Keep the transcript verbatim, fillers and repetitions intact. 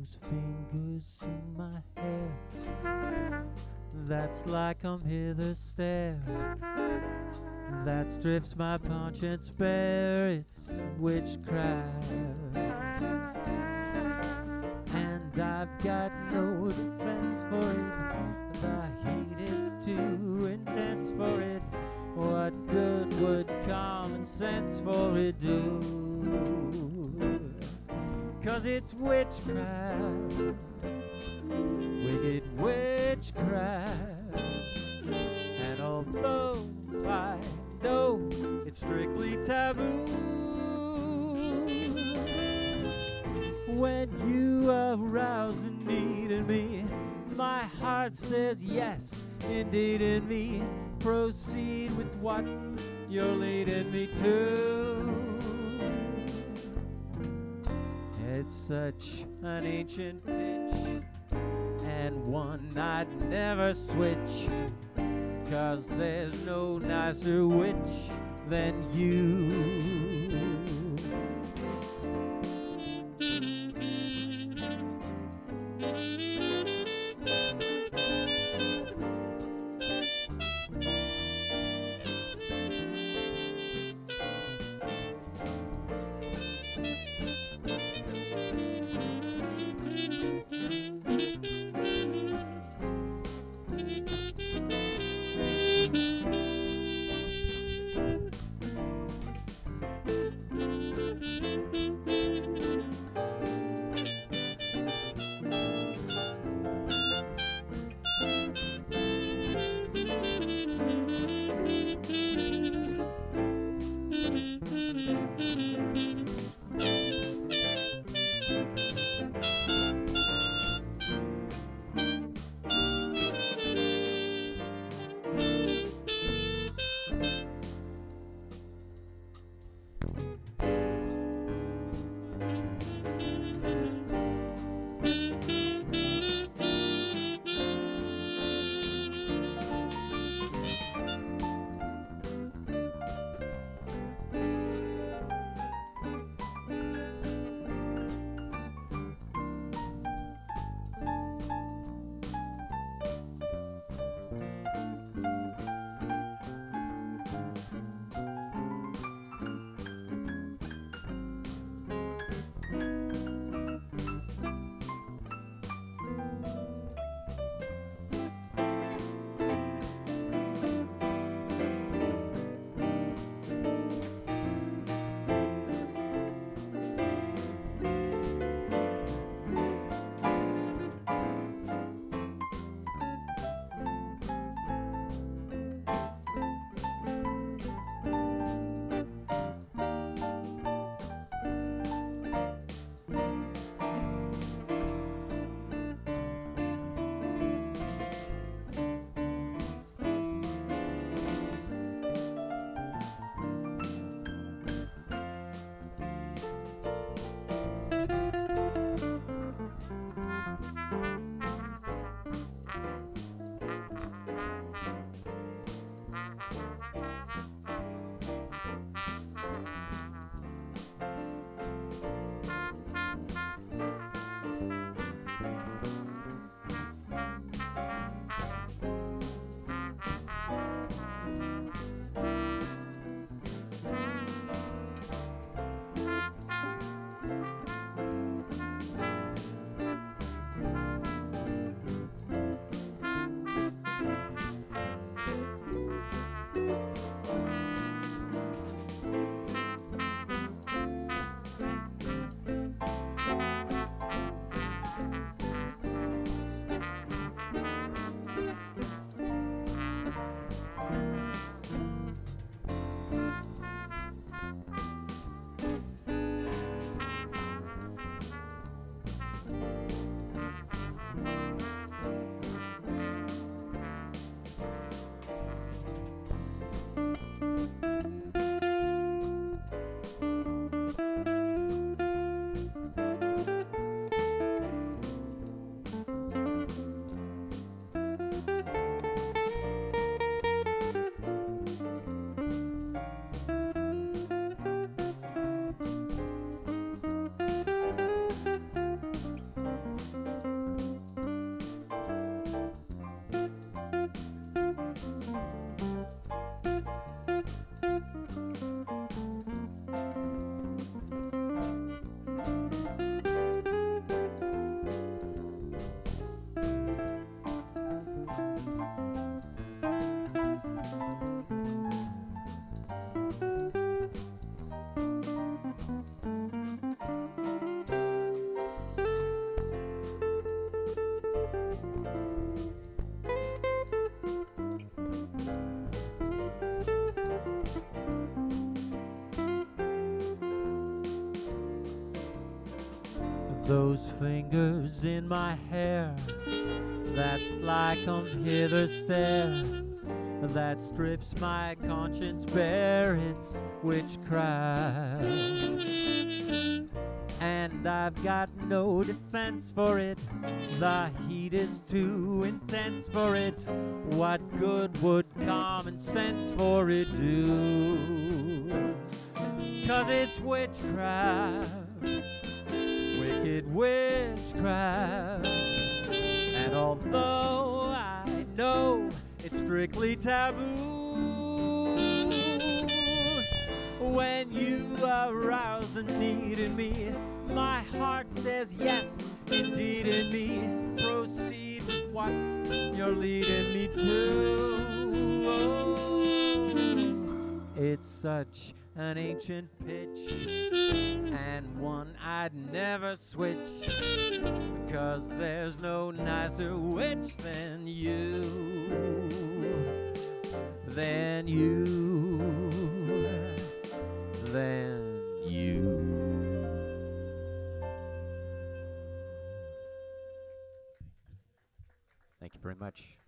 those fingers in my hair. That's like I'm hither stare. That strips my conscience bare. It's witchcraft. And I've got no defense for it. The heat is too intense for it. What good would common sense for it do? 'Cause it's witchcraft, wicked witchcraft. And although I know it's strictly taboo, when you arouse the need in me, my heart says yes, indeed in me. Proceed with what you're leading me to. It's such an ancient pitch, and one I'd never switch, 'cause there's no nicer witch than you. those fingers in my hair, that sly come hither stare, that strips my conscience bare, it's witchcraft. And I've got no defense for it, the heat is too intense for it. What good would common sense for it do? 'Cause it's witchcraft, wicked witchcraft. And although I know it's strictly taboo, when you arouse the need in me, my heart says yes, indeed in me. Proceed with what you're leading me to. Oh, it's such an ancient pitch, and one I'd never switch, because there's no nicer witch than you, than you, than you. Thank you very much.